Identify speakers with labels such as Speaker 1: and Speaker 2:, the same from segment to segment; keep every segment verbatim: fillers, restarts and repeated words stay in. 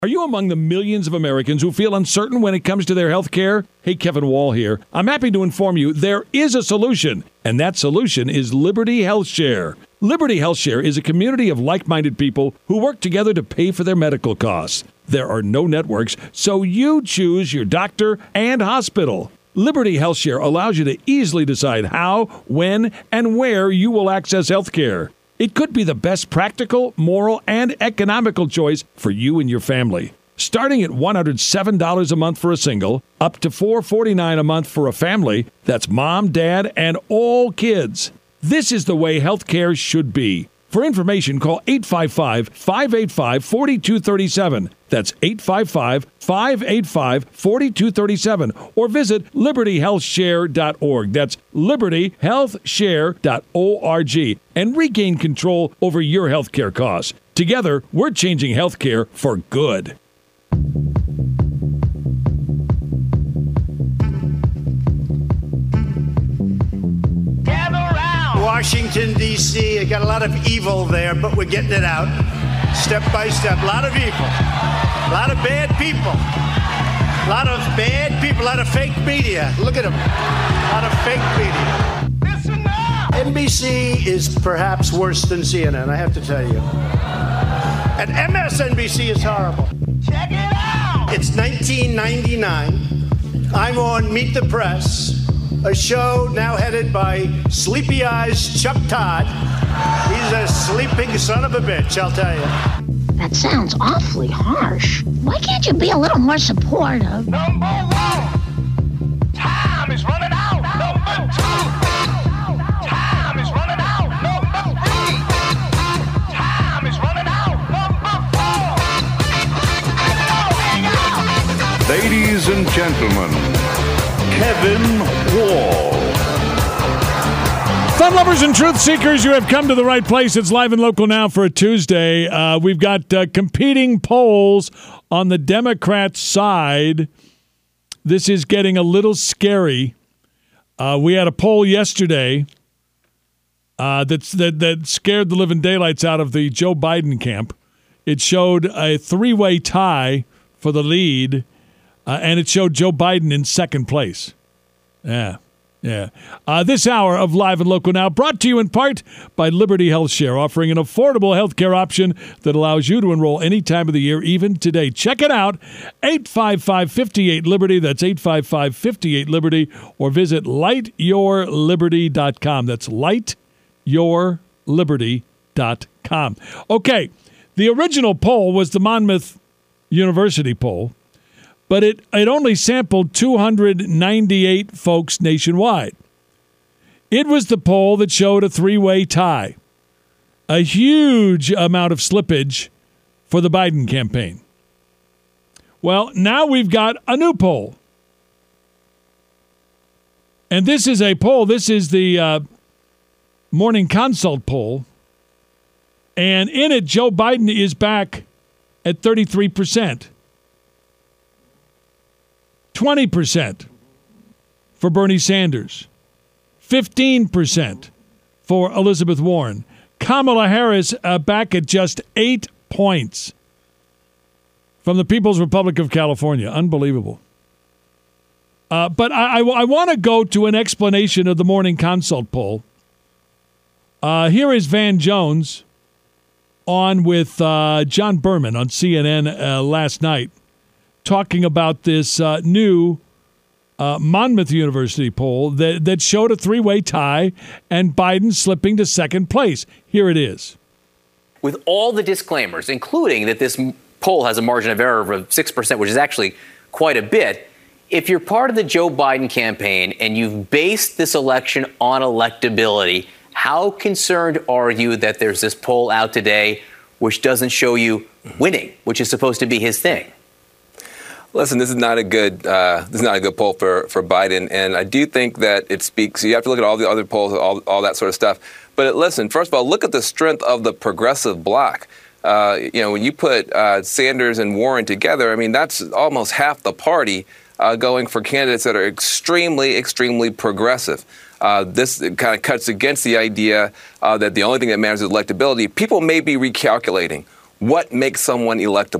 Speaker 1: Are you among the millions of Americans who feel uncertain when it comes to their health care? Hey, Kevin Wall here. I'm happy to inform you there is a solution, and that solution is Liberty Health Share. Liberty Health Share is a community of like-minded people who work together to pay for their medical costs. There are no networks, so you choose your doctor and hospital. Liberty Health Share allows you to easily decide how, when, and where you will access health care. It could be the best practical, moral, and economical choice for you and your family. Starting at one hundred seven dollars a month for a single, up to four hundred forty-nine dollars a month for a family, that's mom, dad, and all kids. This is the way health care should be. For information, call eight five five, five eight five, four two three seven. That's eight five five, five eight five, four two three seven. Or visit liberty health share dot org. That's liberty health share dot org. And regain control over your health care costs. Together, we're changing health care for good.
Speaker 2: Washington, D C I got a lot of evil there, but we're getting it out step by step. A lot of evil. A lot of bad people. A lot of bad people. A lot of fake media. Look at them. A lot of fake media. Listen now. N B C is perhaps worse than C N N, I have to tell you. And M S N B C is horrible. Check it out. It's nineteen ninety-nine. I'm on Meet the Press, a show now headed by Sleepy Eyes Chuck Todd. He's a sleeping son of a bitch, I'll tell you.
Speaker 3: That sounds awfully harsh. Why can't you be a little more supportive?
Speaker 4: Number one, time is running out. Number two, time is running out. Number three, time is running out. Number four.
Speaker 5: Ladies and gentlemen, Kevin Wall.
Speaker 1: Fun lovers and truth seekers, you have come to the right place. It's live and local now for a Tuesday. Uh, we've got uh, competing polls on the Democrat side. This is getting a little scary. Uh, we had a poll yesterday uh, that's, that, that scared the living daylights out of the Joe Biden camp. It showed a three-way tie for the lead, uh, and it showed Joe Biden in second place. Yeah. Yeah. Uh, this hour of Live and Local Now brought to you in part by Liberty Health Share, offering an affordable health care option that allows you to enroll any time of the year, even today. Check it out, eight five five, five eight, Liberty. That's eight five five, five eight, Liberty. Or visit light your liberty dot com. That's light your liberty dot com. Okay, the original poll was the Monmouth University poll, but it, it only sampled two hundred ninety-eight folks nationwide. It was the poll that showed a three-way tie, a huge amount of slippage for the Biden campaign. Well, now we've got a new poll. And this is a poll. This is the uh, Morning Consult poll. And in it, Joe Biden is back at thirty-three percent. twenty percent for Bernie Sanders, fifteen percent for Elizabeth Warren. Kamala Harris uh, back at just eight points from the People's Republic of California. Unbelievable. Uh, but I, I, I want to go to an explanation of the Morning Consult poll. Uh, here is Van Jones on with uh, John Berman on C N N uh, last night, talking about this uh, new uh, Monmouth University poll that, that showed a three-way tie and Biden slipping to second place. Here it is.
Speaker 6: With all the disclaimers, including that this poll has a margin of error of six percent, which is actually quite a bit, if you're part of the Joe Biden campaign and you've based this election on electability, how concerned are you that there's this poll out today which doesn't show you winning, which is supposed to be his thing?
Speaker 7: Listen, this is not a good uh, this is not a good poll for, for Biden, and I do think that it speaks. You have to look at all the other polls, all all that sort of stuff. But listen, first of all, look at the strength of the progressive bloc. Uh, you know, when you put uh, Sanders and Warren together, I mean, that's almost half the party uh, going for candidates that are extremely, extremely progressive. Uh, this kind of cuts against the idea uh, that the only thing that matters is electability. People may be recalculating what makes someone electable.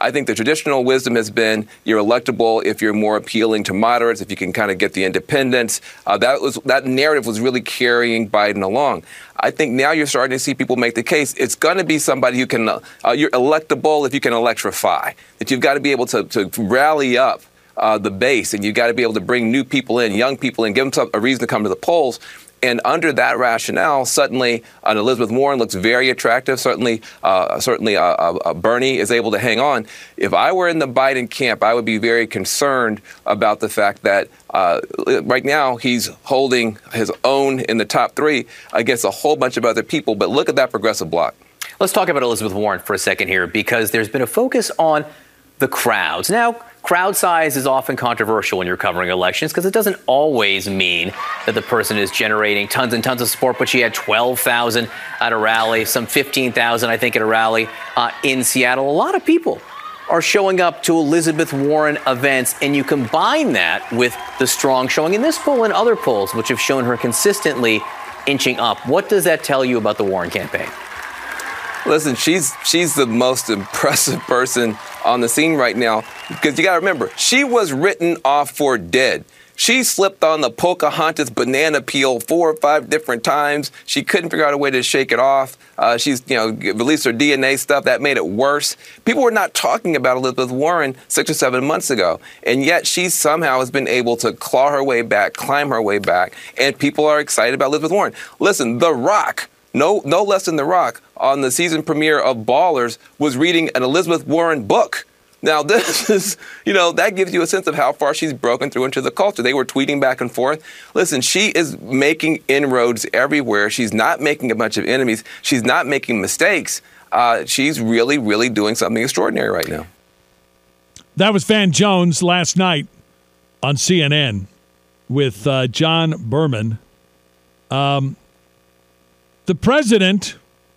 Speaker 7: I think the traditional wisdom has been you're electable if you're more appealing to moderates, if you can kind of get the independents. Uh, that was that narrative was really carrying Biden along. I think now you're starting to see people make the case it's going to be somebody who can, uh, you're electable if you can electrify, that you've got to be able to, to rally up uh, the base, and you've got to be able to bring new people in, young people in, give them some, a reason to come to the polls. And under that rationale, suddenly an Elizabeth Warren looks very attractive. Certainly, uh, certainly uh, uh, Bernie is able to hang on. If I were in the Biden camp, I would be very concerned about the fact that uh, right now he's holding his own in the top three against a whole bunch of other people. But look at that progressive bloc.
Speaker 6: Let's talk about Elizabeth Warren for a second here, because there's been a focus on the crowds. Now, crowd size is often controversial when you're covering elections because it doesn't always mean that the person is generating tons and tons of support. But she had twelve thousand at a rally, some fifteen thousand, I think, at a rally uh, in Seattle. A lot of people are showing up to Elizabeth Warren events, and you combine that with the strong showing in this poll and other polls, which have shown her consistently inching up. What does that tell you about the Warren campaign?
Speaker 7: Listen, she's she's the most impressive person on the scene right now, because you got to remember, she was written off for dead. She slipped on the Pocahontas banana peel four or five different times. She couldn't figure out a way to shake it off. Uh, she's, you know, released her D N A stuff. That made it worse. People were not talking about Elizabeth Warren six or seven months ago. And yet she somehow has been able to claw her way back, climb her way back. And people are excited about Elizabeth Warren. Listen, The Rock, no, no less than The Rock, on the season premiere of Ballers, was reading an Elizabeth Warren book. Now, this is, you know, that gives you a sense of how far she's broken through into the culture. They were tweeting back and forth. Listen, she is making inroads everywhere. She's not making a bunch of enemies. She's not making mistakes. Uh, she's really, really doing something extraordinary right now.
Speaker 1: That was Van Jones last night on C N N with uh, John Berman. Um, the president...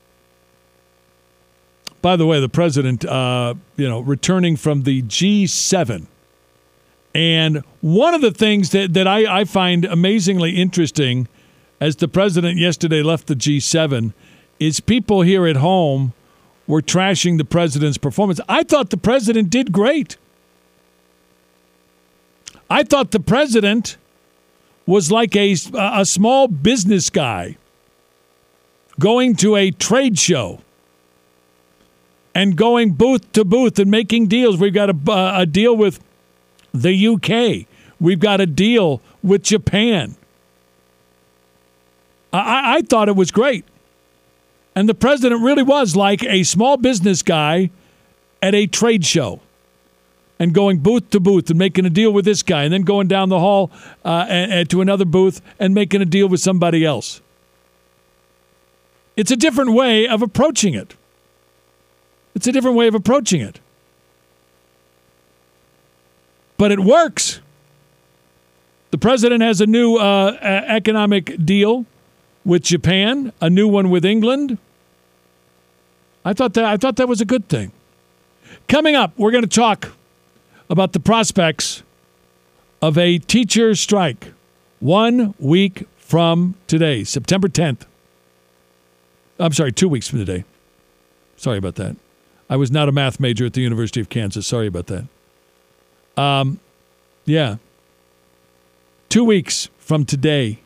Speaker 1: By the way, the president, uh, you know, returning from the G seven. And one of the things that, that I, I find amazingly interesting as the president yesterday left the G seven is people here at home were trashing the president's performance. I thought the president did great. I thought the president was like a, a small business guy going to a trade show and going booth to booth and making deals. We've got a, uh, a deal with the U K. We've got a deal with Japan. I, I thought it was great. And the president really was like a small business guy at a trade show and going booth to booth and making a deal with this guy and then going down the hall uh, and, and to another booth and making a deal with somebody else. It's a different way of approaching it. It's a different way of approaching it. But it works. The president has a new uh, economic deal with Japan, a new one with England. I thought that I thought that was a good thing. Coming up, we're going to talk about the prospects of a teacher strike one week from today, September tenth. I'm sorry, two weeks from today. Sorry about that. I was not a math major at the University of Kansas. Sorry about that. Um, yeah. Two weeks from today.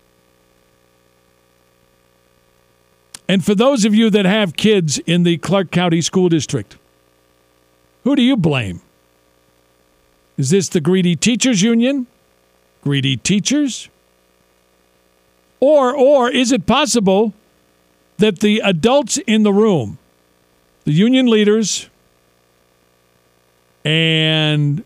Speaker 1: And for those of you that have kids in the Clark County School District, who do you blame? Is this the greedy teachers union? Greedy teachers? Or, or is it possible that the adults in the room, the union leaders and,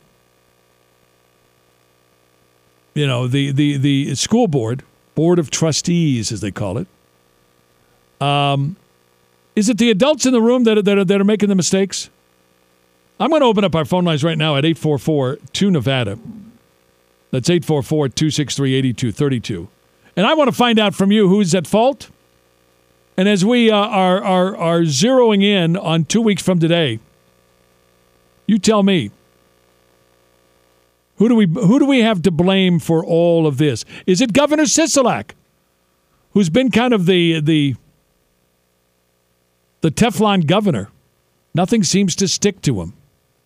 Speaker 1: you know, the, the, the school board, board of trustees, as they call it, um, is it the adults in the room that are, that are, that are making the mistakes? I'm going to open up our phone lines right now at eight four four two Nevada. That's eight four four, two six three, eight two three two. And I want to find out from you who's at fault. And as we uh, are, are are zeroing in on two weeks from today, you tell me, who do we who do we have to blame for all of this? Is it Governor Sisolak, who's been kind of the the the Teflon governor? Nothing seems to stick to him.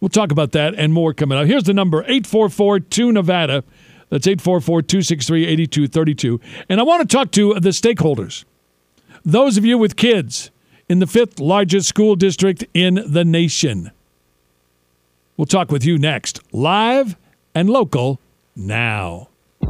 Speaker 1: We'll talk about that and more coming up. Here's the number, eight four four two Nevada. That's eight four four, two six three, eight two three two. And I want to talk to the stakeholders. Those of you with kids in the fifth largest school district in the nation. We'll talk with you next, live and local now.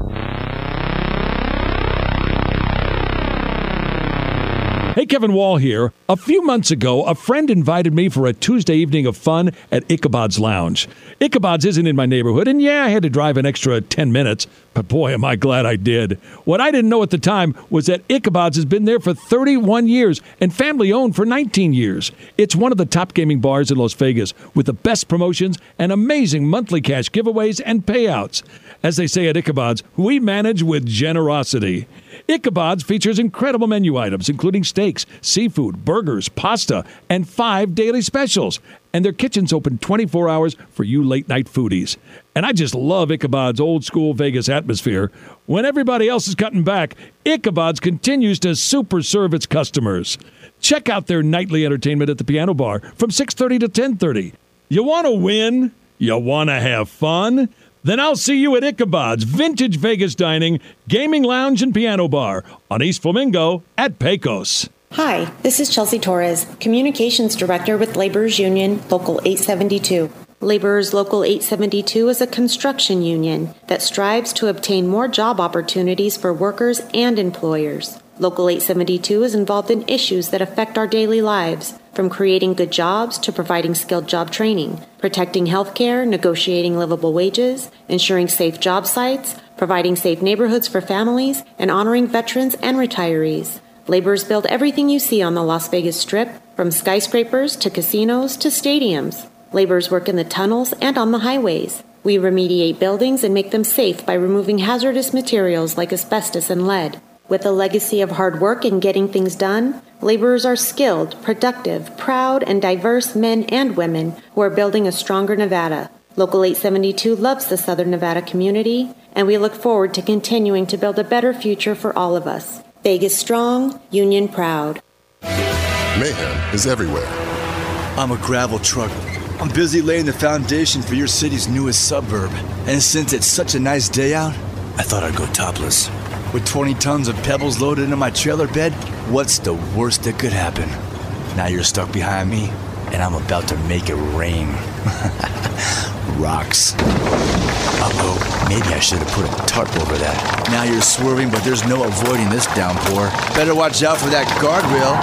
Speaker 1: Hey, Kevin Wall here. A few months ago, a friend invited me for a Tuesday evening of fun at Ichabod's Lounge. Ichabod's isn't in my neighborhood, and yeah, I had to drive an extra ten minutes, but boy, am I glad I did. What I didn't know at the time was that Ichabod's has been there for thirty-one years and family-owned for nineteen years. It's one of the top gaming bars in Las Vegas with the best promotions and amazing monthly cash giveaways and payouts. As they say at Ichabod's, we manage with generosity. Ichabod's features incredible menu items, including steaks, seafood, burgers, pasta, and five daily specials. And their kitchen's open twenty-four hours for you late-night foodies. And I just love Ichabod's old-school Vegas atmosphere. When everybody else is cutting back, Ichabod's continues to super serve its customers. Check out their nightly entertainment at the Piano Bar from six thirty to ten thirty. You want to win? You want to have fun? Then I'll see you at Ichabod's Vintage Vegas Dining, Gaming Lounge, and Piano Bar on East Flamingo at Pecos.
Speaker 8: Hi, this is Chelsea Torres, Communications Director with Laborers Union, Local eight seventy-two. Laborers Local eight seventy-two is a construction union that strives to obtain more job opportunities for workers and employers. Local eight seventy-two is involved in issues that affect our daily lives, from creating good jobs to providing skilled job training, protecting health care, negotiating livable wages, ensuring safe job sites, providing safe neighborhoods for families, and honoring veterans and retirees. Laborers build everything you see on the Las Vegas Strip, from skyscrapers to casinos to stadiums. Laborers work in the tunnels and on the highways. We remediate buildings and make them safe by removing hazardous materials like asbestos and lead. With a legacy of hard work and getting things done, laborers are skilled, productive, proud, and diverse men and women who are building a stronger Nevada. Local eight seventy-two loves the Southern Nevada community, and we look forward to continuing to build a better future for all of us. Vegas strong, union proud.
Speaker 9: Mayhem is everywhere.
Speaker 10: I'm a gravel truck. I'm busy laying the foundation for your city's newest suburb. And since it's such a nice day out, I thought I'd go topless. With twenty tons of pebbles loaded into my trailer bed, what's the worst that could happen? Now you're stuck behind me, and I'm about to make it rain. Rocks. Uh-oh, maybe I should have put a tarp over that. Now you're swerving, but there's no avoiding this downpour. Better watch out for that guardrail.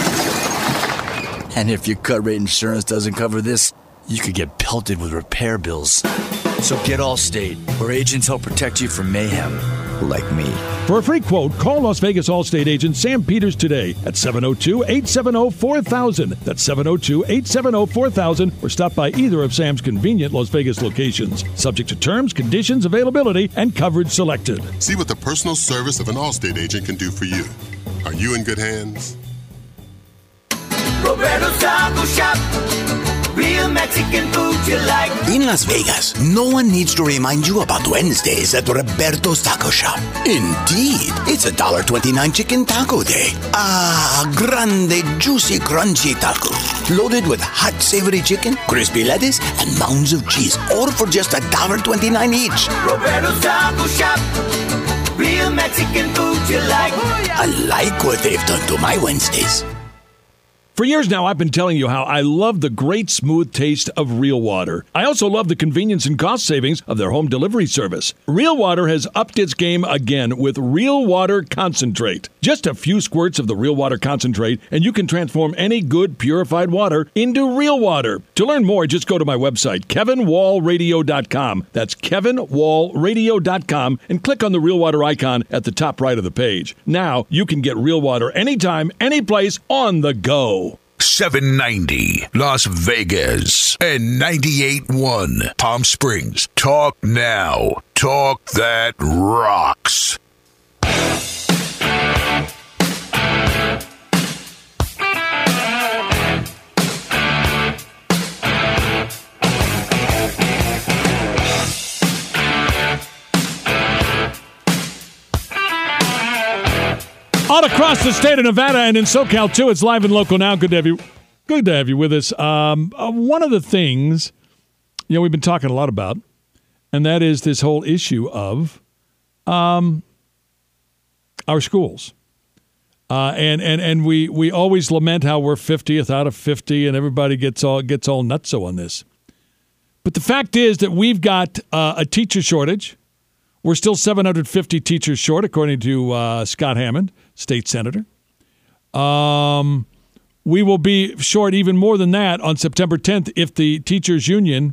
Speaker 10: And if your cut rate insurance doesn't cover this, you could get pelted with repair bills. So get Allstate, where agents help protect you from mayhem, like me.
Speaker 1: For a free quote, call Las Vegas Allstate agent Sam Peters today at seven oh two, eight seven oh, four thousand. That's seven oh two, eight seven oh, four thousand, or stop by either of Sam's convenient Las Vegas locations. Subject to terms, conditions, availability, and coverage selected.
Speaker 9: See what the personal service of an Allstate agent can do for you. Are you in good hands?
Speaker 11: Roberto's Taco Shop. Real Mexican food you like.
Speaker 12: In Las Vegas, no one needs to remind you about Wednesdays at Roberto's Taco Shop. Indeed, it's a one dollar twenty-nine chicken taco day. Ah, grande, juicy, crunchy taco. Loaded with hot, savory chicken, crispy lettuce, and mounds of cheese. All for just one dollar twenty-nine each.
Speaker 11: Roberto's Taco Shop. Real Mexican food you like. Oh, yeah.
Speaker 12: I like what they've done to my Wednesdays.
Speaker 1: For years now, I've been telling you how I love the great smooth taste of Real Water. I also love the convenience and cost savings of their home delivery service. Real Water has upped its game again with Real Water Concentrate. Just a few squirts of the Real Water Concentrate, and you can transform any good purified water into real water. To learn more, just go to my website, kevin wall radio dot com. That's kevin wall radio dot com, and click on the Real Water icon at the top right of the page. Now, you can get Real Water anytime, anyplace, on the go.
Speaker 13: seven ninety Las Vegas and ninety-eight point one Palm Springs. Talk now. Talk that rocks.
Speaker 1: All across the state of Nevada and in SoCal, too. It's live and local now. Good to have you, good to have you with us. Um, uh, one of the things you know, we've been talking a lot about, and that is this whole issue of um, our schools. Uh, and and and we, we always lament how we're fiftieth out of fifty, and everybody gets all gets all nutso on this. But the fact is that we've got uh, a teacher shortage. We're still seven hundred fifty teachers short, according to uh, Scott Hammond, state senator. Um, we will be short even more than that on September tenth if the teachers union,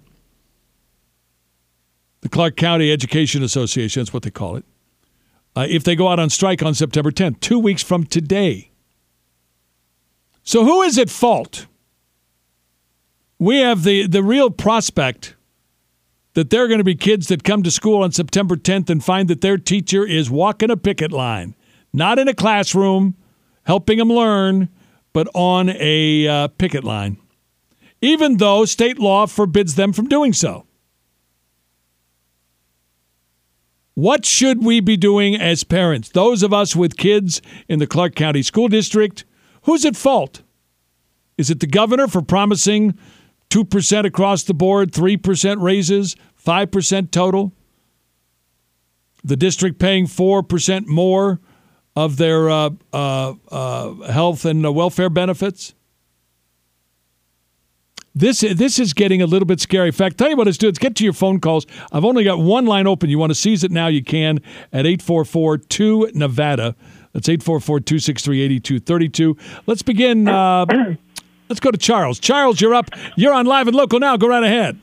Speaker 1: the Clark County Education Association, that's what they call it, Uh, if they go out on strike on September tenth, two weeks from today. So who is at fault? We have the, the real prospect that there are going to be kids that come to school on September tenth and find that their teacher is walking a picket line, not in a classroom helping them learn, but on a uh, picket line, even though state law forbids them from doing so. What should we be doing as parents? Those of us with kids in the Clark County School District, who's at fault? Is it the governor for promising two percent across the board, three percent raises, five percent total? The district paying four percent more of their uh, uh, uh, health and uh, welfare benefits? This this is getting a little bit scary. In fact, tell you what let's do. Let's get to your phone calls. I've only got one line open. You want to seize it now, you can at eight four four two Nevada. That's eight four four, two six three, eight two three two. Let's begin. Uh, let's go to Charles. Charles, you're up. You're on Live and Local now. Go right ahead.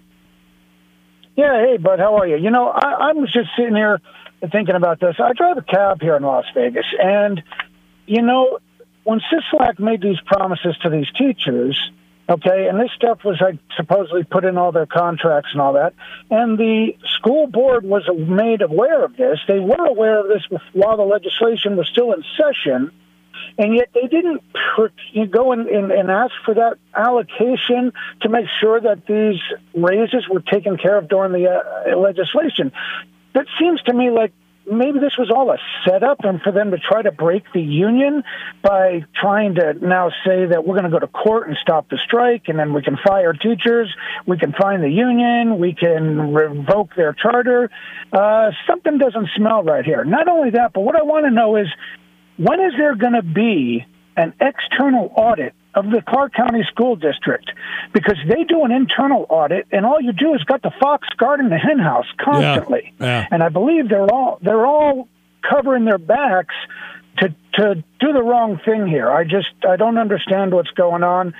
Speaker 14: Yeah, hey, bud, how are you? You know, I, I was just sitting here thinking about this. I drive a cab here in Las Vegas, and, you know, when Sisolak made these promises to these teachers, okay, and this stuff was like, supposedly put in all their contracts and all that, and the school board was made aware of this. They were aware of this while the legislation was still in session, and yet they didn't you go and, and, and ask for that allocation to make sure that these raises were taken care of during the uh, legislation. That seems to me like maybe this was all a setup and for them to try to break the union by trying to now say that we're going to go to court and stop the strike, and then we can fire teachers, we can fine the union, we can revoke their charter. Uh, something doesn't smell right here. Not only that, but what I want to know is, when is there going to be an external audit of the Clark County School District? Because they do an internal audit, and all you do is got the fox guarding the hen house constantly.
Speaker 1: Yeah, yeah.
Speaker 14: And I believe they're all they're all covering their backs to to do the wrong thing here. I just I don't understand what's going on.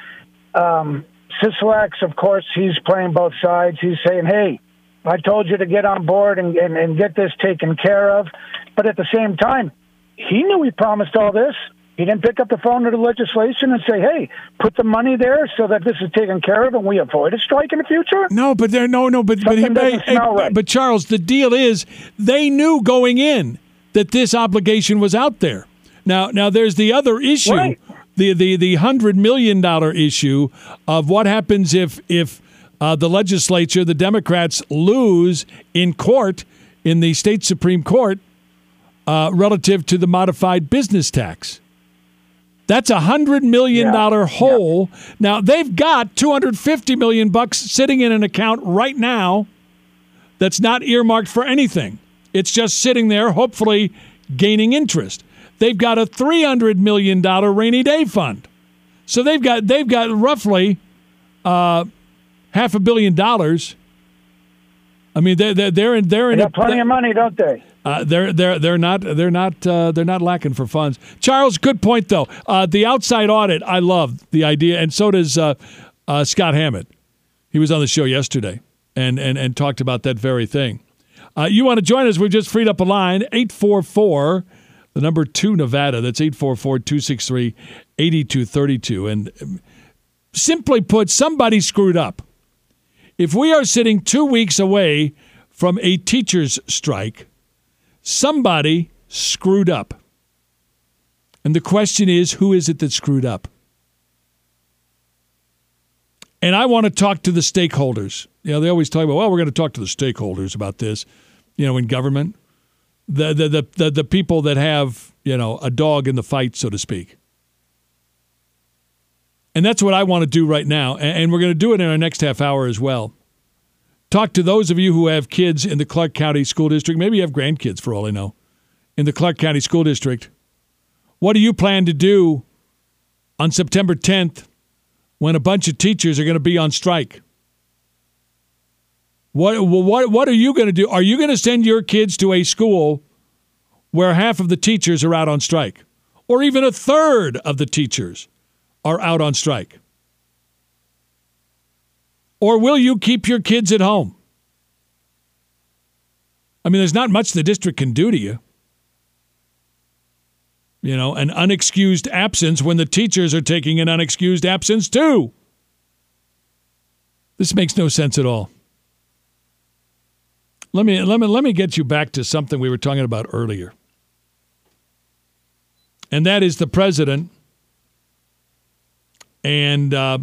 Speaker 14: Um, Sisolak, of course, he's playing both sides. He's saying, "Hey, I told you to get on board and, and, and get this taken care of," but at the same time, he knew he promised all this. He didn't pick up the phone to the legislation and say, hey, put the money there so that this is taken care of and we avoid a strike in the future?
Speaker 1: No, but there, no, no, but but, he,
Speaker 14: doesn't
Speaker 1: hey,
Speaker 14: smell
Speaker 1: hey,
Speaker 14: right.
Speaker 1: but Charles, the deal is they knew going in that this obligation was out there. Now, now there's the other issue,
Speaker 14: right.
Speaker 1: the the the hundred million dollar issue of what happens if if uh, the legislature, the Democrats, lose in court in the state Supreme Court uh, relative to the modified business tax. That's a hundred million dollar
Speaker 14: yeah.
Speaker 1: hole.
Speaker 14: Yeah.
Speaker 1: Now they've got two hundred fifty million bucks sitting in an account right now that's not earmarked for anything. It's just sitting there, hopefully gaining interest. They've got a three hundred million dollar rainy day fund. So they've got they've got roughly uh, half a billion dollars. I mean, they're they're they're in they're in
Speaker 14: they got plenty of money, don't they?
Speaker 1: Uh, they're they're they're not they're not uh, they're not lacking for funds. Charles, good point though. Uh, the outside audit, I love the idea, and so does uh, uh, Scott Hammond. He was on the show yesterday and and and talked about that very thing. Uh, you want to join us? We've just freed up a line, eight four four, the number two Nevada. That's eight four four, two six three, eight two three two. And simply put, somebody screwed up. If we are sitting two weeks away from a teacher's strike, somebody screwed up. And the question is, who is it that screwed up? And I want to talk to the stakeholders. You know, they always talk about, well, we're going to talk to the stakeholders about this, you know, in government. The the the the, the people that have, you know, a dog in the fight, so to speak. And that's what I want to do right now. And we're going to do it in our next half hour as well. talk to those of you who have kids in the Clark County School District. Maybe you have grandkids, for all I know, in the Clark County School District. What do you plan to do on September tenth when a bunch of teachers are going to be on strike? What, what, what are you going to do? Are you going to send your kids to a school where half of the teachers are out on strike, or even a third of the teachers are out on strike? Or will you keep your kids at home? I mean, there's not much the district can do to you. You know, an unexcused absence when the teachers are taking an unexcused absence too. This makes no sense at all. Let me let me let me get you back to something we were talking about earlier. And that is the president and uh,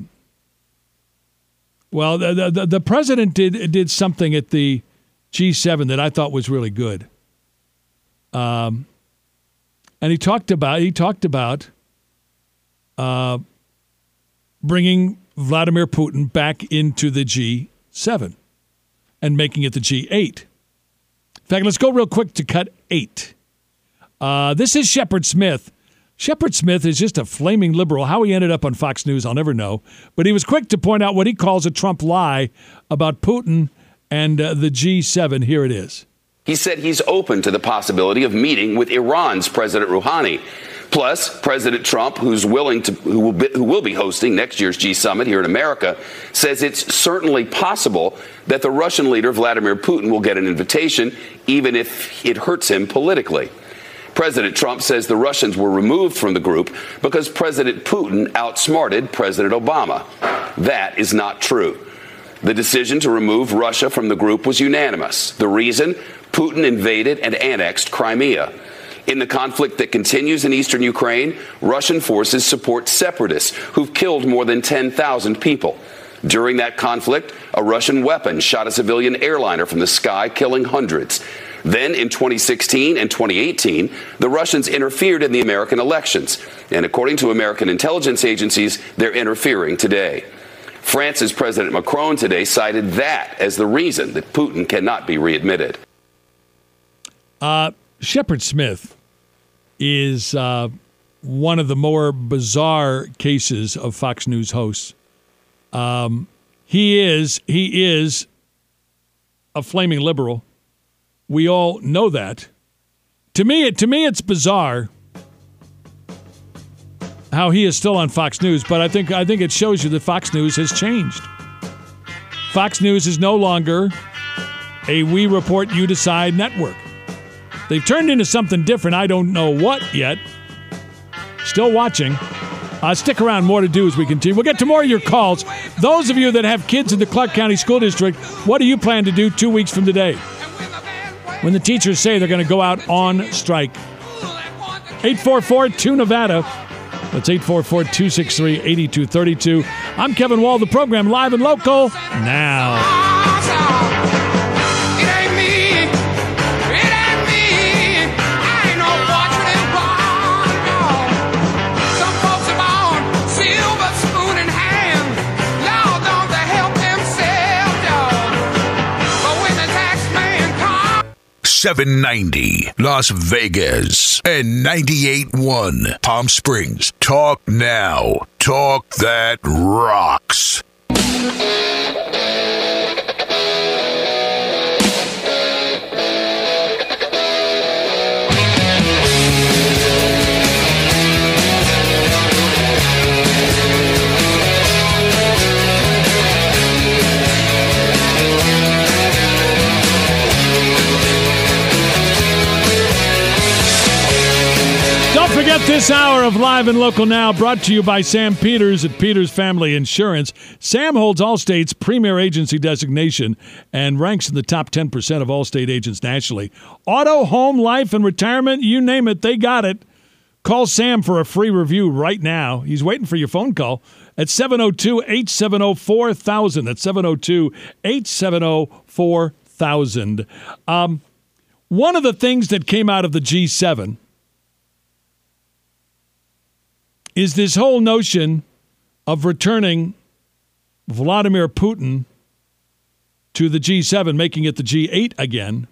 Speaker 1: well, the, the the president did did something at the G seven that I thought was really good. Um, and he talked about he talked about uh, bringing Vladimir Putin back into the G seven and making it the G eight. In fact, let's go real quick to cut eight. Uh, this is Shepard Smith. Shepard Smith is just a flaming liberal. How he ended up on Fox News, I'll never know. But he was quick to point out what he calls a Trump lie about Putin and uh, the G seven. Here it is.
Speaker 15: He said he's open to the possibility of meeting with Iran's President Rouhani. Plus, President Trump, who's willing to, who will be, who will be hosting next year's G summit here in America, says it's certainly possible that the Russian leader, Vladimir Putin, will get an invitation, even if it hurts him politically. President Trump says the Russians were removed from the group because President Putin outsmarted President Obama. That is not true. The decision to remove Russia from the group was unanimous. The reason? Putin invaded and annexed Crimea. In the conflict that continues in eastern Ukraine, Russian forces support separatists who've killed more than ten thousand people. During that conflict, a Russian weapon shot a civilian airliner from the sky, killing hundreds. Then in twenty sixteen and twenty eighteen, the Russians interfered in the American elections. And according to American intelligence agencies, they're interfering today. France's President Macron today cited that as the reason that Putin cannot be readmitted.
Speaker 1: Uh, Shepard Smith is uh, one of the more bizarre cases of Fox News hosts. Um, he is he is a flaming liberal. We all know that. To me, to me, it's bizarre how he is still on Fox News, but I think I think it shows you that Fox News has changed. Fox News is no longer a We Report, You Decide network. They've turned into something different. I don't know what yet. Still watching. Uh, stick around. More to do as we continue. We'll get to more of your calls. Those of you that have kids in the Clark County School District, what do you plan to do two weeks from today when the teachers say they're going to go out on strike? eight four four two Nevada. That's eight four four, two six three, eight two three two. I'm Kevin Wall, the program live and local now.
Speaker 13: seven ninety Las Vegas and ninety-eight point one Palm Springs. Talk now. Talk that rocks.
Speaker 1: Forget this hour of Live and Local Now, brought to you by Sam Peters at Peters Family Insurance. Sam holds Allstate's premier agency designation and ranks in the top ten percent of Allstate agents nationally. Auto, home, life, and retirement, you name it, they got it. Call Sam for a free review right now. He's waiting for your phone call at seven oh two, eight seven oh, four thousand. That's seven oh two, eight seven oh, four thousand. Um, one of the things that came out of the G seven is this whole notion of returning Vladimir Putin to the G seven, making it the G eight again.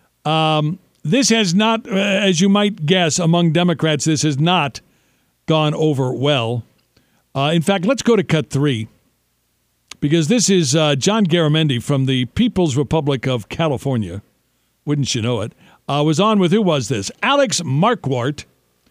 Speaker 1: Um, this has not, uh, as you might guess, among Democrats, this has not gone over well. Uh, in fact, let's go to cut three, because this is uh, John Garamendi from the People's Republic of California. Wouldn't you know it? Uh, was on with, who was this? Alex Marquardt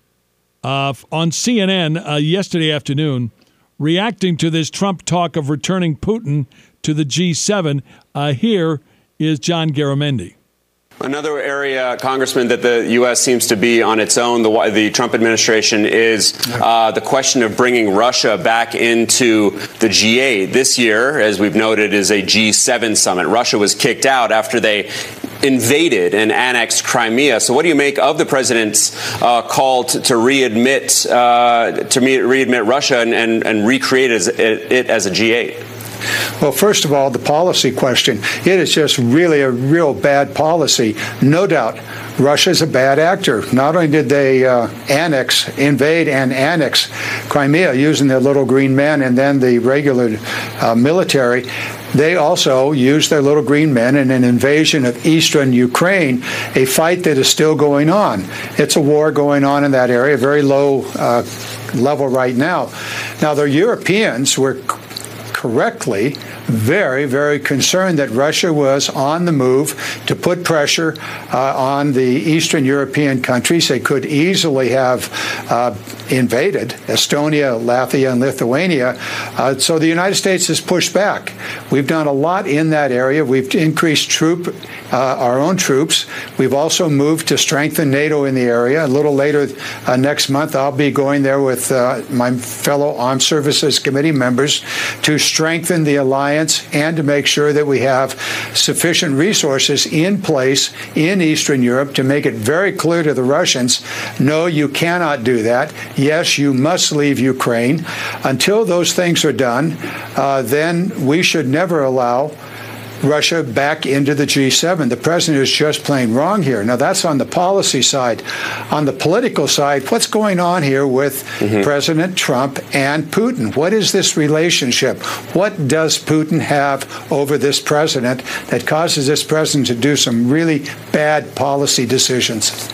Speaker 1: uh, on C N N uh, yesterday afternoon, reacting to this Trump talk of returning Putin to the G seven. Uh, here is John Garamendi.
Speaker 16: Another area, Congressman, that the U S seems to be on its own, the, the Trump administration, is uh, the question of bringing Russia back into the G eight. This year, as we've noted, is a G seven summit. Russia was kicked out after they invaded and annexed Crimea. So what do you make of the president's uh, call to, to readmit uh, to readmit Russia and, and, and recreate it as, it as a G eight?
Speaker 17: Well, first of all, the policy question. It is just really a real bad policy. No doubt, Russia's a bad actor. Not only did they uh, annex, invade and annex Crimea using their little green men and then the regular uh, military, they also used their little green men in an invasion of eastern Ukraine, a fight that is still going on. It's a war going on in that area, very low uh, level right now. Now, the Europeans were correctly very, very concerned that Russia was on the move to put pressure uh, on the Eastern European countries. They could easily have uh, invaded Estonia, Latvia, and Lithuania. Uh, so the United States has pushed back. We've done a lot in that area. We've increased troop, uh, our own troops. We've also moved to strengthen NATO in the area. A little later uh, next month, I'll be going there with uh, my fellow Armed Services Committee members to strengthen the alliance and to make sure that we have sufficient resources in place in Eastern Europe to make it very clear to the Russians, no, you cannot do that. Yes, you must leave Ukraine. Until those things are done, uh, then we should never allow Russia back into the G seven. The president is just plain wrong here. Now, that's on the policy side. On the political side, what's going on here with mm-hmm. President Trump and Putin? What is this relationship? What does Putin have over this president that causes this president to do some really bad policy decisions?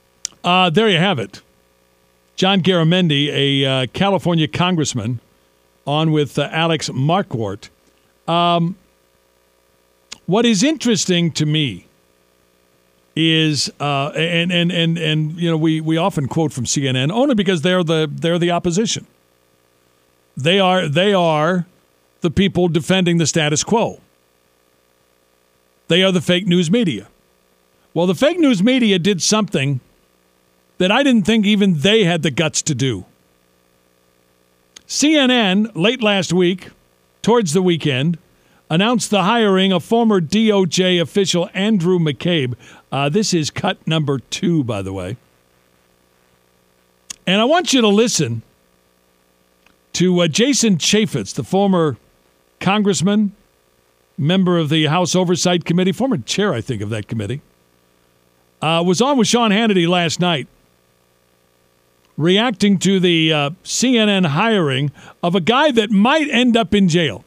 Speaker 1: Uh, there you have it. John Garamendi, a uh, California congressman, on with uh, Alex Marquardt. Um, What is interesting to me is, uh, and, and and and you know, we, we often quote from C N N only because they're the they're the opposition. They are they are the people defending the status quo. They are the fake news media. Well, the fake news media did something that I didn't think even they had the guts to do. C N N late last week, towards the weekend, announced the hiring of former D O J official Andrew McCabe. Uh, this is cut number two, by the way. And I want you to listen to uh, Jason Chaffetz, the former congressman, member of the House Oversight Committee, former chair, I think, of that committee, uh, was on with Sean Hannity last night, reacting to the uh, C N N hiring of a guy that might end up in jail.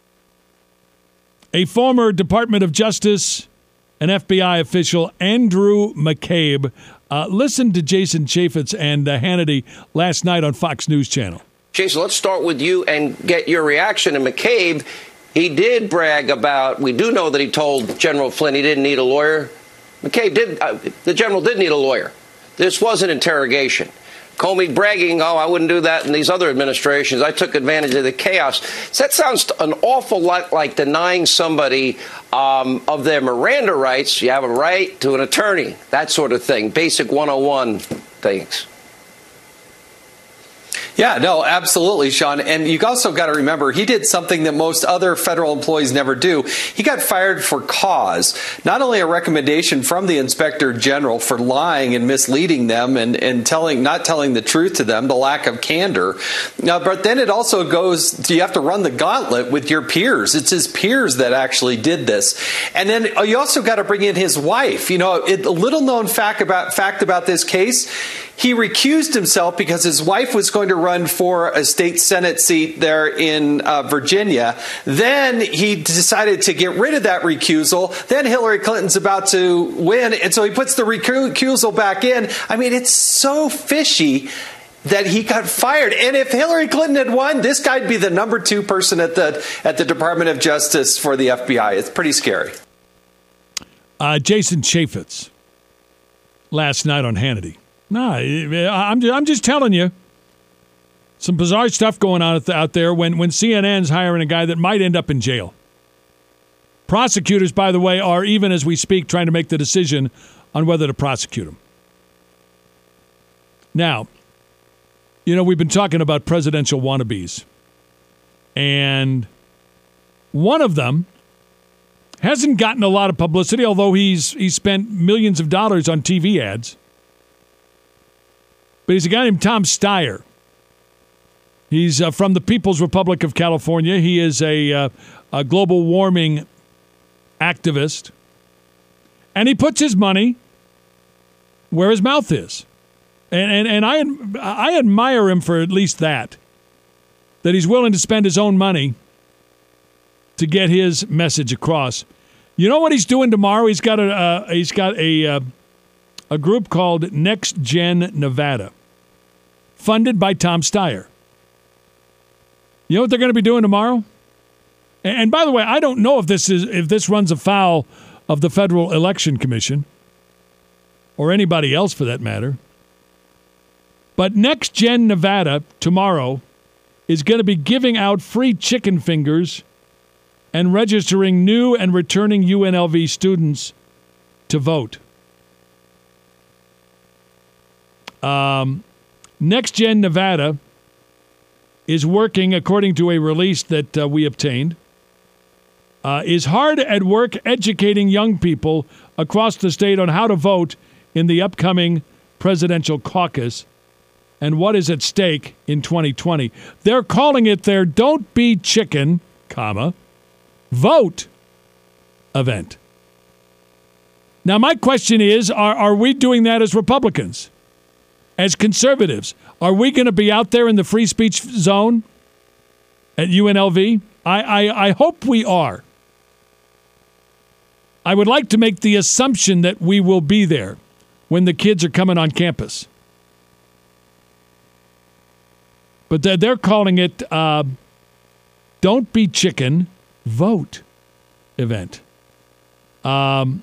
Speaker 1: A former Department of Justice and F B I official, Andrew McCabe. Uh, listen to Jason Chaffetz and uh, Hannity last night on Fox News Channel.
Speaker 18: Jason, let's start with you and get your reaction to McCabe. He did brag about, we do know that he told General Flynn he didn't need a lawyer. McCabe did, uh, the general did need a lawyer. This was an interrogation. Comey bragging, oh, I wouldn't do that in these other administrations. I took advantage of the chaos. So that sounds an awful lot like denying somebody um, of their Miranda rights. You have a right to an attorney, that sort of thing, basic one oh one things.
Speaker 19: Yeah, no, absolutely, Sean. And you also got to remember, he did something that most other federal employees never do. He got fired for cause. Not only a recommendation from the Inspector General for lying and misleading them and, and telling, not telling the truth to them, the lack of candor. Uh, but then it also goes, you have to run the gauntlet with your peers. It's his peers that actually did this. And then you also got to bring in his wife. You know, it, a little known fact about, fact about this case, He recused himself because his wife was going to run for a state Senate seat there in uh, Virginia. Then he decided to get rid of that recusal. Then Hillary Clinton's about to win, and so he puts the recusal back in. I mean, it's so fishy that he got fired. And if Hillary Clinton had won, this guy'd be the number two person at the at the Department of Justice for the F B I. It's pretty scary.
Speaker 1: Uh, Jason Chaffetz last night on Hannity. No, I'm I'm just telling you, some bizarre stuff going on out there when, when C N N's hiring a guy that might end up in jail. Prosecutors, by the way, are, even as we speak, trying to make the decision on whether to prosecute him. Now, you know, we've been talking about presidential wannabes. And one of them hasn't gotten a lot of publicity, although he's he's spent millions of dollars on T V ads. But he's a guy named Tom Steyer. He's uh, from the People's Republic of California. He is a, uh, a global warming activist. And he puts his money where his mouth is. And and, and I, I admire him for at least that. That he's willing to spend his own money to get his message across. You know what he's doing tomorrow? He's got a uh, he's got a uh, a group called Next Gen Nevada, funded by Tom Steyer. You know what they're going to be doing tomorrow? And, and by the way, I don't know if this is if this runs afoul of the Federal Election Commission or anybody else for that matter. But Next Gen Nevada tomorrow is going to be giving out free chicken fingers and registering new and returning U N L V students to vote. Um, Next Gen Nevada is working, according to a release that uh, we obtained, uh, is hard at work educating young people across the state on how to vote in the upcoming presidential caucus and what is at stake in twenty twenty. They're calling it their Don't Be Chicken, comma, vote event. Now, my question is, are, are we doing that as Republicans? As conservatives? Are we going to be out there in the free speech zone at U N L V? I, I, I hope we are. I would like to make the assumption that we will be there when the kids are coming on campus. But they're, they're calling it uh, Don't Be Chicken, Vote event. Um,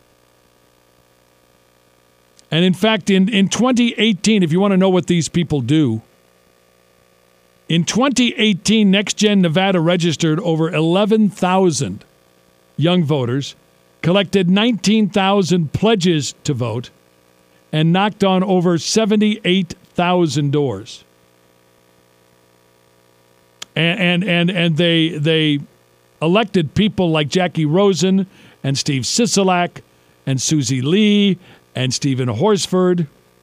Speaker 1: and in fact, in, in twenty eighteen, if you want to know what these people do, in twenty eighteen, Next Gen Nevada registered over eleven thousand young voters, collected nineteen thousand pledges to vote, and knocked on over seventy-eight thousand doors. And and and, and they they elected people like Jackie Rosen and Steve Sisolak and Susie Lee and Stephen Horsford.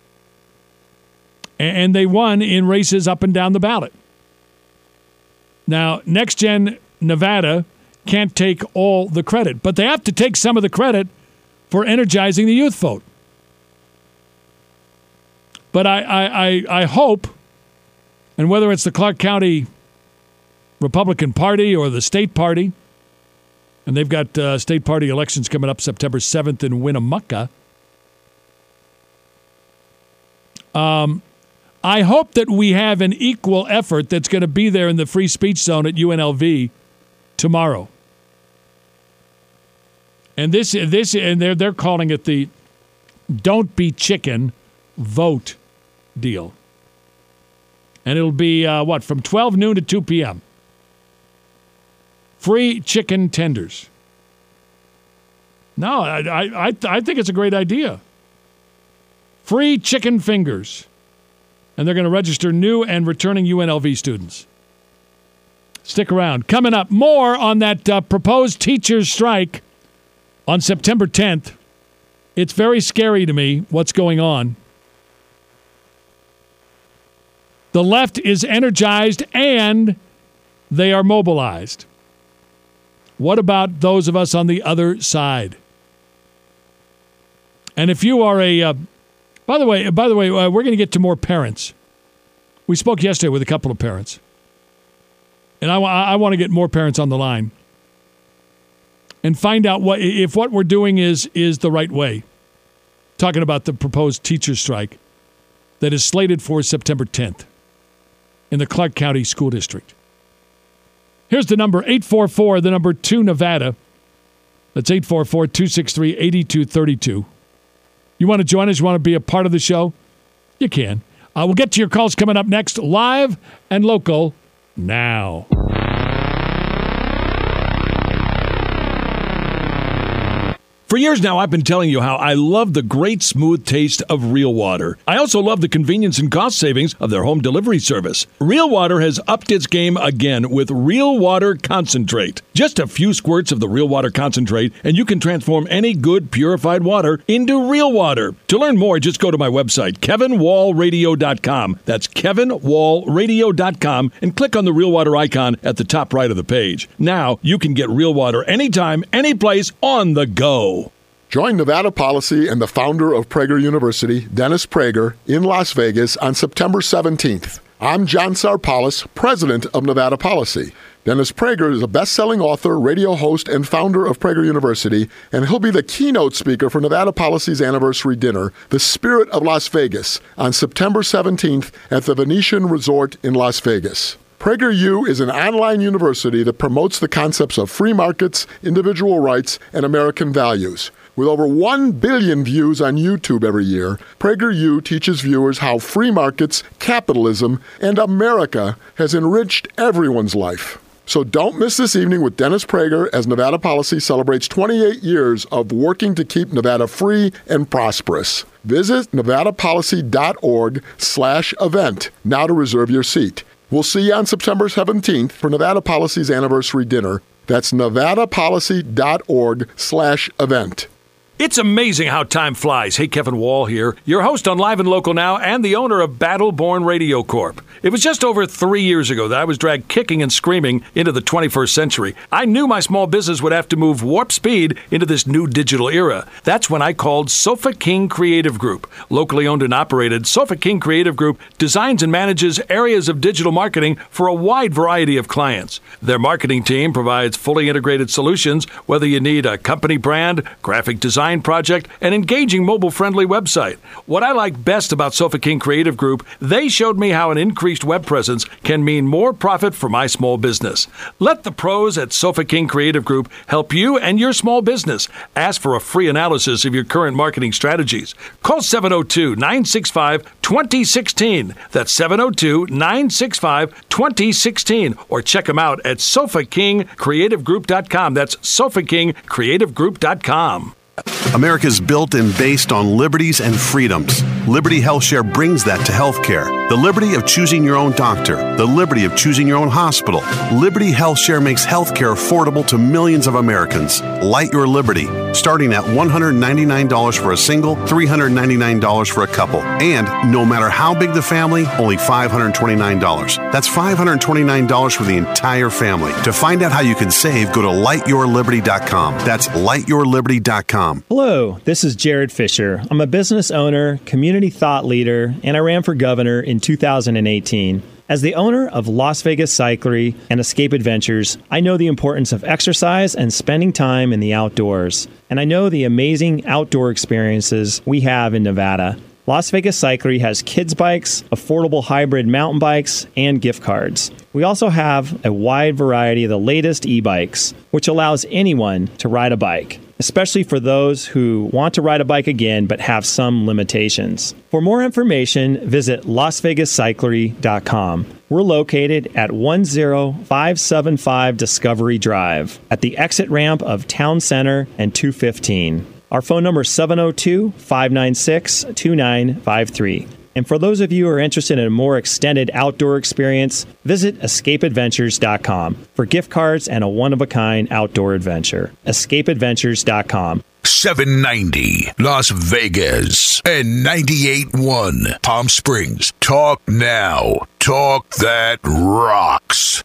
Speaker 1: And, and they won in races up and down the ballot. Now, Next Gen Nevada can't take all the credit, but they have to take some of the credit for energizing the youth vote. But I, I, I, I hope, and whether it's the Clark County Republican Party or the state party, and they've got uh, state party elections coming up September seventh in Winnemucca. Um, I hope that we have an equal effort that's going to be there in the free speech zone at U N L V tomorrow. And this, this, and they're they're calling it the "Don't Be Chicken, Vote" deal. And it'll be uh, what from twelve noon to two p.m. Free chicken tenders. No, I, I, I, I think it's a great idea. Free chicken fingers. And they're going to register new and returning U N L V students. Stick around. Coming up, more on that uh, proposed teachers' strike on September tenth. It's very scary to me what's going on. The left is energized and they are mobilized. What about those of us on the other side? And if you are a, uh, By the way, by the way, uh, we're going to get to more parents. We spoke yesterday with a couple of parents. And I, I want to get more parents on the line and find out what if what we're doing is is the right way. Talking about the proposed teacher strike that is slated for September tenth in the Clark County School District. Here's the number, eight four four, the number two, Nevada. That's eight four four, two six three, eight two three two. You want to join us? You want to be a part of the show? You can. Uh, we'll get to your calls coming up next, live and local, now.
Speaker 20: For years now, I've been telling you how I love the great smooth taste of Real Water. I also love the convenience and cost savings of their home delivery service. Real Water has upped its game again with Real Water Concentrate. Just a few squirts of the Real Water Concentrate, and you can transform any good purified water into real water. To learn more, just go to my website, kevin wall radio dot com. That's kevin wall radio dot com, and click on the Real Water icon at the top right of the page. Now, you can get real water anytime, anyplace, on the go.
Speaker 21: Join Nevada Policy and the founder of Prager University, Dennis Prager, in Las Vegas on September seventeenth. I'm John Sarpalis, president of Nevada Policy. Dennis Prager is a best-selling author, radio host, and founder of Prager University, and he'll be the keynote speaker for Nevada Policy's anniversary dinner, The Spirit of Las Vegas, on September seventeenth at the Venetian Resort in Las Vegas. PragerU is an online university that promotes the concepts of free markets, individual rights, and American values. With over one billion views on YouTube every year, PragerU teaches viewers how free markets, capitalism, and America has enriched everyone's life. So don't miss this evening with Dennis Prager as Nevada Policy celebrates twenty-eight years of working to keep Nevada free and prosperous. Visit nevada policy dot org slash event now to reserve your seat. We'll see you on September seventeenth for Nevada Policy's anniversary dinner. That's nevada policy dot org slash event.
Speaker 20: It's amazing how time flies. Hey, Kevin Wall here, your host on Live and Local Now and the owner of Battleborn Radio Corp. It was just over three years ago that I was dragged kicking and screaming into the twenty-first century. I knew my small business would have to move warp speed into this new digital era. That's when I called Sofa King Creative Group. Locally owned and operated, Sofa King Creative Group designs and manages areas of digital marketing for a wide variety of clients. Their marketing team provides fully integrated solutions, whether you need a company brand, graphic design project, an engaging mobile-friendly website. What I like best about Sofa King Creative Group, they showed me how an increased web presence can mean more profit for my small business. Let the pros at Sofa King Creative Group help you and your small business. Ask for a free analysis of your current marketing strategies. Call seven oh two, nine six five, two oh one six. That's seven oh two, nine six five, two oh one six. Or check them out at sofa king creative group dot com. That's sofa king creative group dot com.
Speaker 22: America's built and based on liberties and freedoms. Liberty HealthShare brings that to healthcare. The liberty of choosing your own doctor. The liberty of choosing your own hospital. Liberty HealthShare makes healthcare affordable to millions of Americans. Light your liberty, starting at one hundred ninety-nine dollars for a single, three hundred ninety-nine dollars for a couple. And no matter how big the family, only five hundred twenty-nine dollars. That's five hundred twenty-nine dollars for the entire family. To find out how you can save, go to light your liberty dot com. That's light your liberty dot com.
Speaker 23: Hello, this is Jared Fisher. I'm a business owner, community thought leader, and I ran for governor in two thousand eighteen. As the owner of Las Vegas Cyclery and Escape Adventures, I know the importance of exercise and spending time in the outdoors. And I know the amazing outdoor experiences we have in Nevada. Las Vegas Cyclery has kids bikes, affordable hybrid mountain bikes, and gift cards. We also have a wide variety of the latest e-bikes, which allows anyone to ride a bike, especially for those who want to ride a bike again but have some limitations. For more information, visit las vegas cyclery dot com. We're located at one oh five seven five Discovery Drive at the exit ramp of Town Center and two fifteen. Our phone number is seven oh two, five nine six, two nine five three. And for those of you who are interested in a more extended outdoor experience, visit escape adventures dot com for gift cards and a one-of-a-kind outdoor adventure. escape adventures dot com.
Speaker 13: seven ninety Las Vegas and ninety-eight point one Palm Springs. Talk now. Talk that rocks.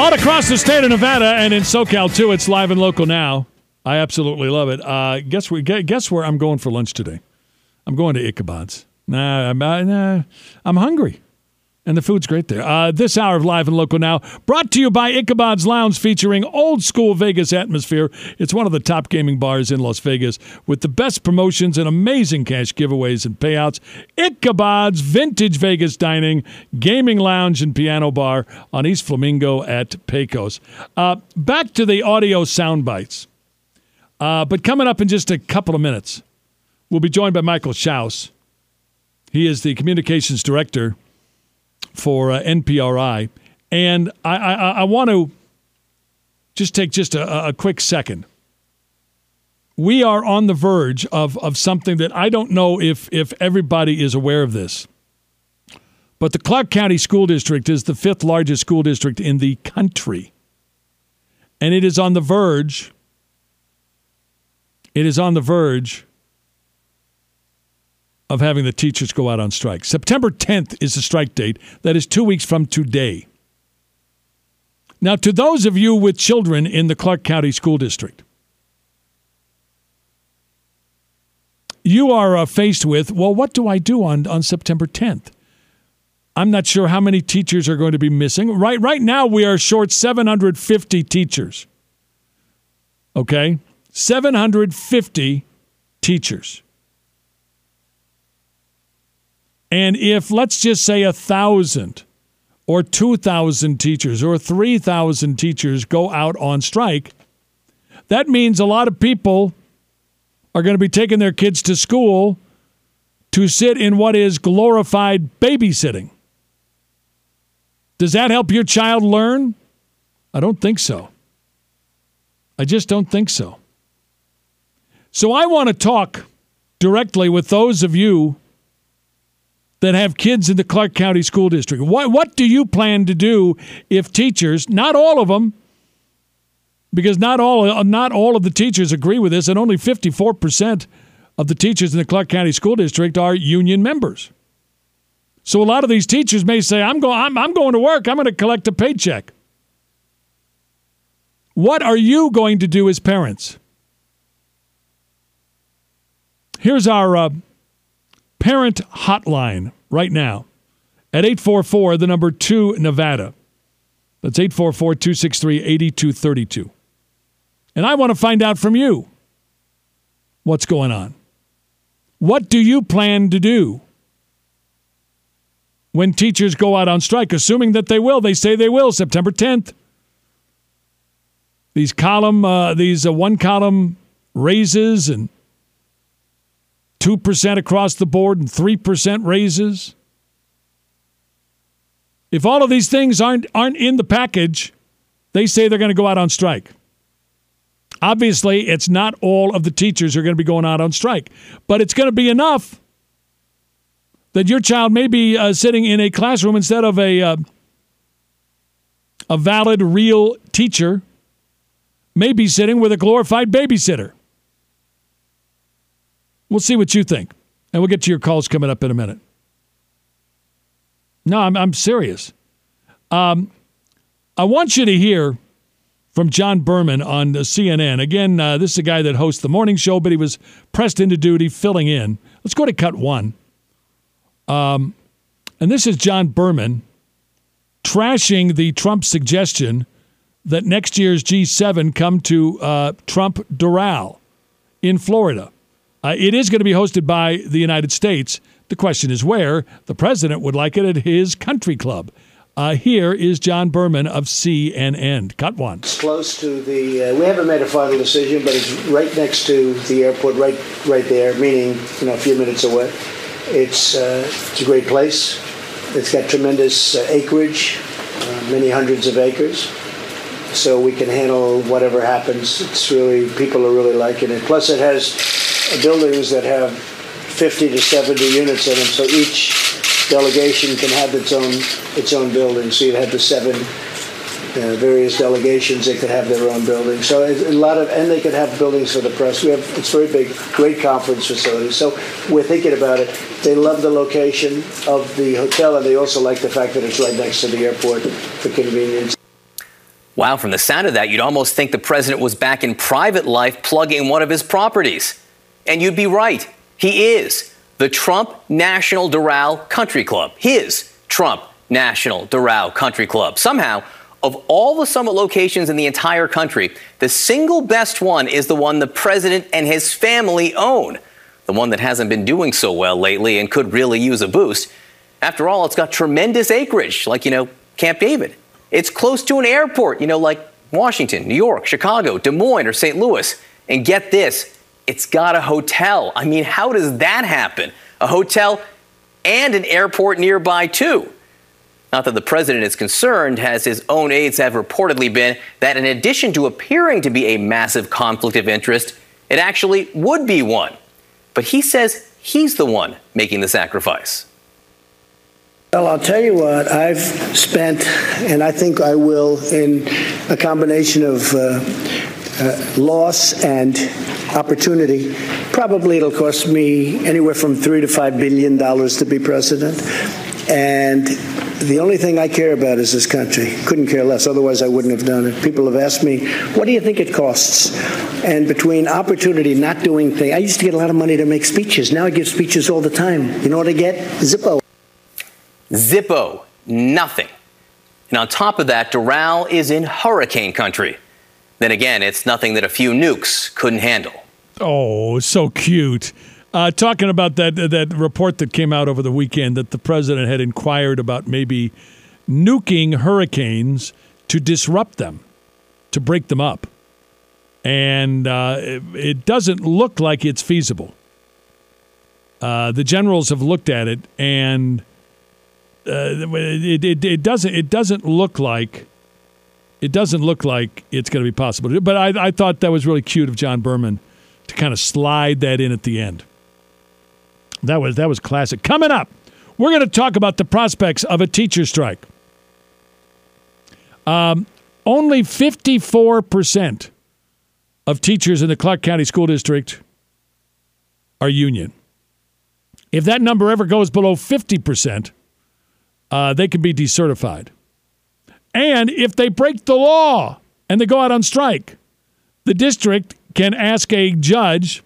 Speaker 1: All across the state of Nevada and in SoCal, too. It's live and local now. I absolutely love it. Uh, guess, where, guess where I'm going for lunch today? I'm going to Ichabod's. Nah, I'm, uh, nah, I'm hungry. And the food's great there. Uh, this hour of Live and Local Now, brought to you by Ichabod's Lounge, featuring old-school Vegas atmosphere. It's one of the top gaming bars in Las Vegas with the best promotions and amazing cash giveaways and payouts. Ichabod's Vintage Vegas Dining, Gaming Lounge, and Piano Bar on East Flamingo at Pecos. Uh, back to the audio sound bites. Uh, but coming up in just a couple of minutes, we'll be joined by Michael Schaus. He is the communications director for uh, N P R I. And I, I, I want to just take just a, a quick second. We are on the verge of, of something that I don't know if, if everybody is aware of this. But the Clark County School District is the fifth largest school district in the country. And it is on the verge, it is on the verge of having the teachers go out on strike. September tenth is the strike date. That is two weeks from today. Now, to those of you with children in the Clark County School District, you are uh, faced with, well, what do I do on, on September tenth? I'm not sure how many teachers are going to be missing. Right, right now, we are short seven hundred fifty teachers. Okay? seven hundred fifty teachers. And if, let's just say, one thousand or two thousand teachers or three thousand teachers go out on strike, that means a lot of people are going to be taking their kids to school to sit in what is glorified babysitting. Does that help your child learn? I don't think so. I just don't think so. So I want to talk directly with those of you that have kids in the Clark County School District. What, what do you plan to do if teachers, not all of them, because not all, not all of the teachers agree with this, and only fifty-four percent of the teachers in the Clark County School District are union members. So a lot of these teachers may say, I'm, go- I'm, I'm going to work, I'm going to collect a paycheck. What are you going to do as parents? Here's our uh, parent hotline right now at eight four four, the number two, Nevada. That's eight four four, two six three, eight two three two. And I want to find out from you what's going on. What do you plan to do when teachers go out on strike, assuming that they will? They say they will, September tenth. These column, uh, these uh, one-column raises and two percent across the board and three percent raises. If all of these things aren't aren't in the package, they say they're going to go out on strike. Obviously, it's not all of the teachers who are going to be going out on strike, but it's going to be enough that your child may be uh, sitting in a classroom instead of a uh, a valid, real teacher, may be sitting with a glorified babysitter. We'll see what you think, and we'll get to your calls coming up in a minute. No, I'm, I'm serious. Um, I want you to hear from John Berman on the C N N. Again, uh, this is a guy that hosts the morning show, but he was pressed into duty filling in. Let's go to cut one. Um, and this is John Berman trashing the Trump suggestion that next year's G seven come to uh, Trump Doral in Florida. Uh, it is going to be hosted by the United States. The question is where. The president would like it at his country club. Uh, here is John Berman of C N N. Cut one.
Speaker 2: It's close to the, uh, we haven't made a final decision, but it's right next to the airport, right right there, meaning, you know, a few minutes away. It's, uh, it's a great place. It's got tremendous uh, acreage, uh, many hundreds of acres. So we can handle whatever happens. It's really, people are really liking it. Plus it has buildings that have fifty to seventy units in them, so each delegation can have its own its own building. So you have the seven uh, various delegations; they could have their own building. So a lot of, and they could have buildings for the press. We have it's very big, great conference facilities. So we're thinking about it. They love the location of the hotel, and they also like the fact that it's right next to the airport for convenience.
Speaker 6: Wow, from the sound of that, you'd almost think the president was back in private life plugging one of his properties. And you'd be right. He is. The Trump National Doral Country Club. His Trump National Doral Country Club. Somehow, of all the summit locations in the entire country, the single best one is the one the president and his family own. The one that hasn't been doing so well lately and could really use a boost. After all, it's got tremendous acreage, like, you know, Camp David. It's close to an airport, you know, like Washington, New York, Chicago, Des Moines, or Saint Louis. And get this, it's got a hotel. I mean, how does that happen? A hotel and an airport nearby, too. Not that the president is concerned, as his own aides have reportedly been, that in addition to appearing to be a massive conflict of interest, it actually would be one. But he says he's the one making the sacrifice.
Speaker 2: Well, I'll tell you what, I've spent, and I think I will, in a combination of uh, uh, loss and opportunity. Probably it'll cost me anywhere from three to five billion dollars to be president. And the only thing I care about is this country. Couldn't care less. Otherwise, I wouldn't have done it. People have asked me, what do you think it costs? And between opportunity, not doing things, I used to get a lot of money to make speeches. Now I give speeches all the time. You know what I get? Zippo.
Speaker 6: Zippo. Nothing. And on top of that, Doral is in hurricane country. Then again, it's nothing that a few nukes couldn't handle.
Speaker 1: Oh, so cute. Uh, talking about that that report that came out over the weekend that the president had inquired about maybe nuking hurricanes to disrupt them, to break them up. And uh, it, it doesn't look like it's feasible. Uh, the generals have looked at it, and uh, it, it it doesn't it doesn't look like it doesn't look like it's going to be possible. But I, I thought that was really cute of John Berman to kind of slide that in at the end. That was that was classic. Coming up, we're going to talk about the prospects of a teacher strike. Um, only fifty-four percent of teachers in the Clark County School District are union. If that number ever goes below fifty percent, uh, they can be decertified. And if they break the law and they go out on strike, the district can ask a judge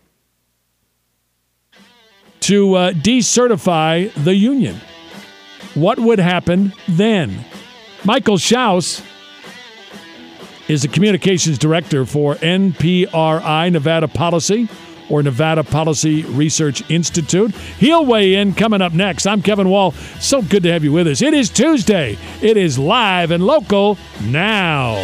Speaker 1: to uh, decertify the union. What would happen then? Michael Schaus is the communications director for N P R I Nevada Policy, or Nevada Policy Research Institute. He'll weigh in coming up next. I'm Kevin Wall. So good to have you with us. It is Tuesday. It is Live and Local now.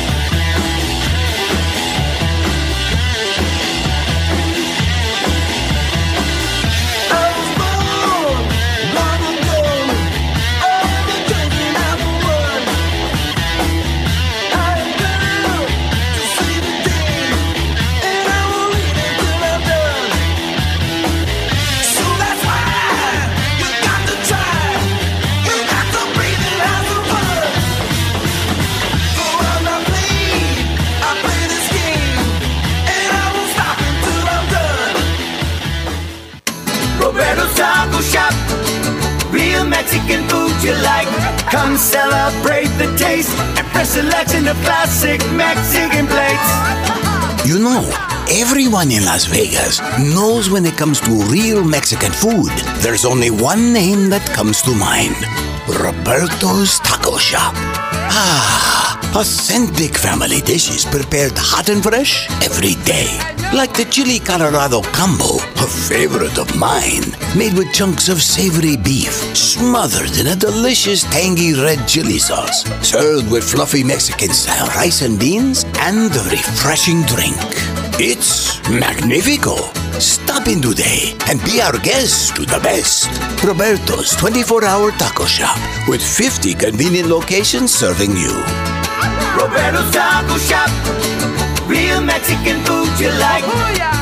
Speaker 11: Taco Shop, real Mexican food you like. Come celebrate the taste and fresh selection of classic Mexican plates.
Speaker 12: You know, everyone in Las Vegas knows when it comes to real Mexican food, there's only one name that comes to mind. Roberto's Taco Shop. Ah, authentic family dishes prepared hot and fresh every day. Like the Chili Colorado Combo, a favorite of mine, made with chunks of savory beef, smothered in a delicious tangy red chili sauce, served with fluffy Mexican-style rice and beans, and a refreshing drink. It's Magnifico. Stop in today and be our guest to the best. Roberto's twenty-four hour taco shop with fifty convenient locations serving you.
Speaker 11: Roberto's Taco Shop, real Mexican food you like. Oh, yeah.